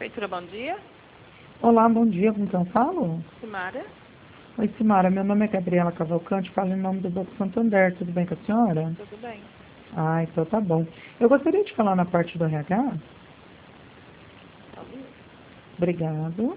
Prefeitura, bom dia. Olá, bom dia, com quem eu falo? Simara. Oi, Simara, meu nome é Gabriela Cavalcante, falo em nome do Banco Santander, tudo bem com a senhora? Tudo bem. Ah, então tá bom. Eu gostaria de falar na parte do RH. Só um minuto. Obrigado.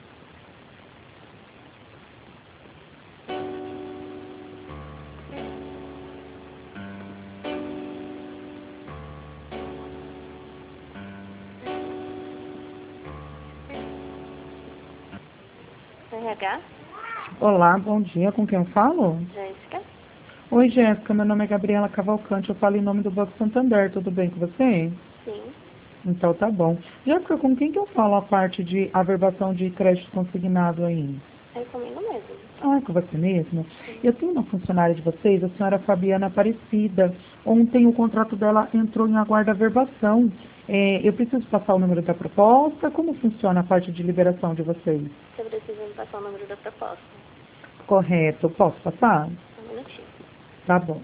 RH, Olá, bom dia, com quem eu falo? Jéssica. Oi, Jéssica, meu nome é Gabriela Cavalcante, eu falo em nome do Banco Santander, tudo bem com você? Sim, Então tá bom. Jéssica, com quem que eu falo a parte de averbação de crédito consignado aí? é comigo mesmo. Ah, é com você mesmo? Eu tenho uma funcionária de vocês, a senhora Fabiana Aparecida. Ontem o contrato dela entrou em aguardo averbação. Eu preciso passar o número da proposta? Como funciona a parte de liberação de vocês? Você precisa me passar o número da proposta. Correto. Posso passar? Um minutinho. Tá bom.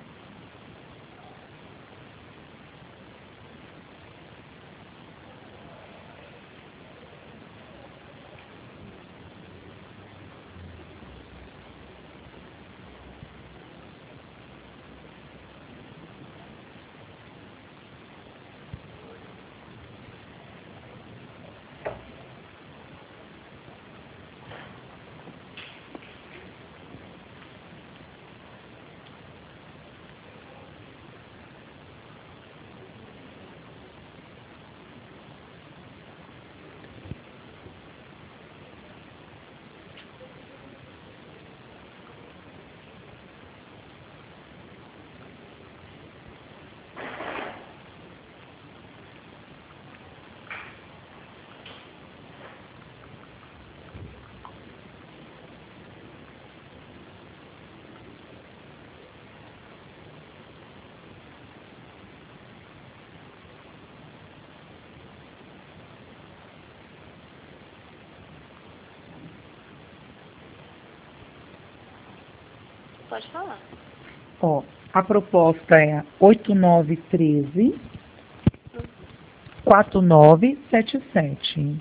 Pode falar. Ó, a proposta é 8913 4977.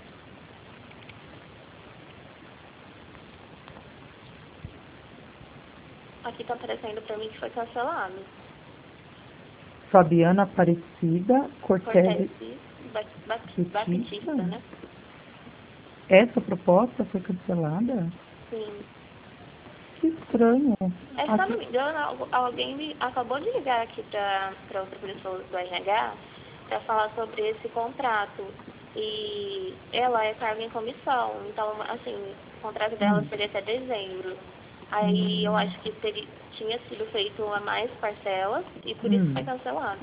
Aqui tá aparecendo pra mim que foi cancelado. Fabiana Aparecida Cortez. Baptista, né? Essa proposta foi cancelada? Sim. Que estranho. É, se eu não me engano, alguém me acabou de ligar aqui pra outra pessoa do RH pra falar sobre esse contrato. E ela é cargo em comissão. Então, assim, o contrato dela seria até dezembro. Aí eu acho que tinha sido feito a mais parcelas e por isso foi cancelado.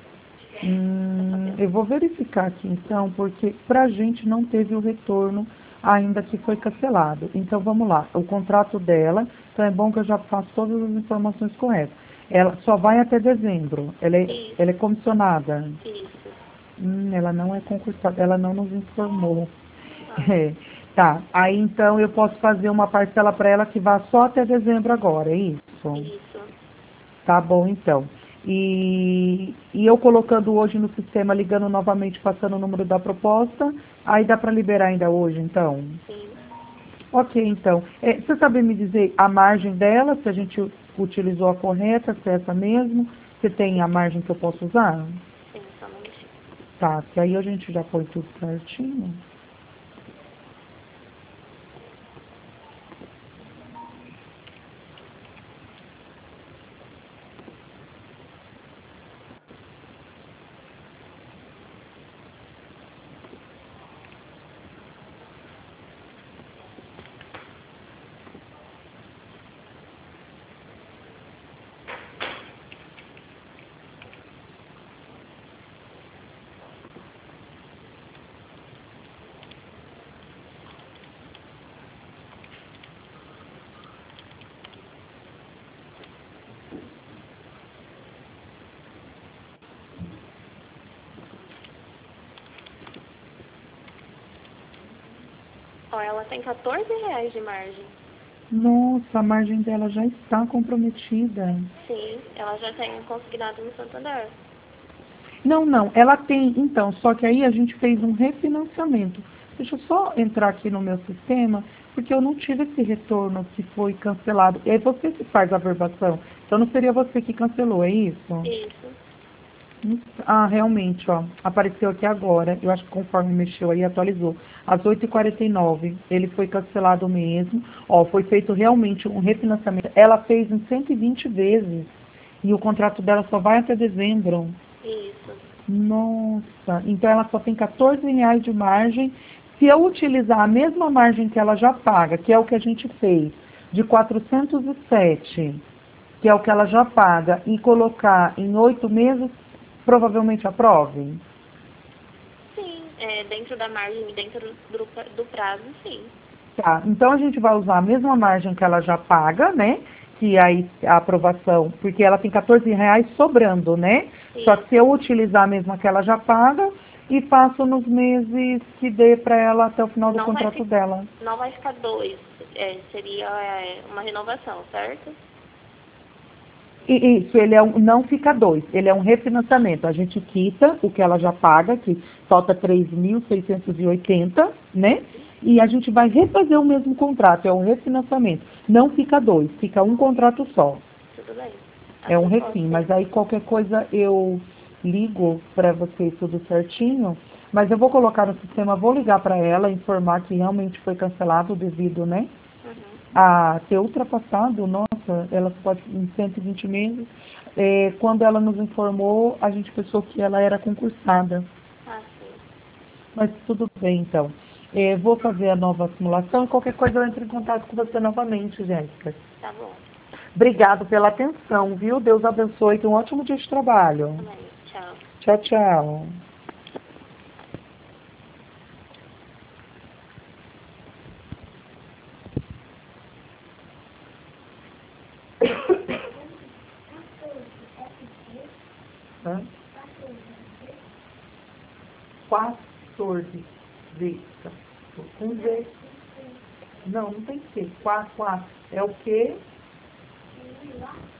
Eu vou verificar aqui então, porque para a gente não teve o retorno ainda que foi cancelado. Então vamos lá, o contrato dela, então é bom que eu já faço todas as informações corretas. Ela só vai até dezembro, ela é comissionada. Isso. Ela não é concursada, ela não nos informou. É, tá, aí então eu posso fazer uma parcela para ela que vá só até dezembro agora, é isso? Isso. Tá bom, então. E eu colocando hoje no sistema, ligando novamente, passando o número da proposta, aí dá para liberar ainda hoje, então? Sim. Ok, então. Você sabe me dizer a margem dela, se a gente utilizou a correta, se é essa mesmo? Se tem a margem que eu posso usar? Sim, só um minutinho. Tá, que aí a gente já põe tudo certinho. Ó, ela tem R$ 14 de margem. Nossa, a margem dela já está comprometida. Sim, ela já tem consignado no Santander. Não, não, ela tem, então, só que aí a gente fez um refinanciamento. Deixa eu só entrar aqui no meu sistema, porque eu não tive esse retorno que foi cancelado. É você que faz a averbação, então não seria você que cancelou, é isso? Isso. Ah, realmente, ó, apareceu aqui agora, eu acho que conforme mexeu aí, atualizou. Às 8h49, ele foi cancelado mesmo, ó, foi feito realmente um refinanciamento. Ela fez em 120 vezes, e o contrato dela só vai até dezembro. Isso. Nossa, então ela só tem R$ 14 de margem. Se eu utilizar a mesma margem que ela já paga, que é o que a gente fez, de 407, que é o que ela já paga, e colocar em 8 meses, provavelmente aprove. Sim, dentro da margem, dentro do prazo, sim. Tá, então a gente vai usar a mesma margem que ela já paga, né? Que aí a aprovação, porque ela tem R$ 14 sobrando, né? Só que se Isso. eu utilizar a mesma que ela já paga e passo nos meses que dê para ela até o final do Não vai, contrato dela. não vai ficar 2. Seria uma renovação, certo? E isso, não fica 2, ele é um refinanciamento. A gente quita o que ela já paga, que falta 3.680, né? E a gente vai refazer o mesmo contrato, é um refinanciamento. Não fica 2, fica um contrato só. Tudo bem. É um Assim pode refim, mas ser. aí qualquer coisa eu ligo para vocês tudo certinho. Mas eu vou colocar no sistema, vou ligar para ela, informar que realmente foi cancelado devido, né? Uhum. A ter ultrapassado, nossa, ela pode em 120 meses. Quando ela nos informou, a gente pensou que ela era concursada. Ah, sim. Mas tudo bem, então. Vou fazer a nova simulação e qualquer coisa eu entro em contato com você novamente, Jéssica. Tá bom. Obrigado pela atenção, viu? Deus abençoe. Tenha um ótimo dia de trabalho. Também. Tchau. Tchau, tchau. Hã? 14 vezes. Um Z. Não, não tem que ser. 4. É o quê?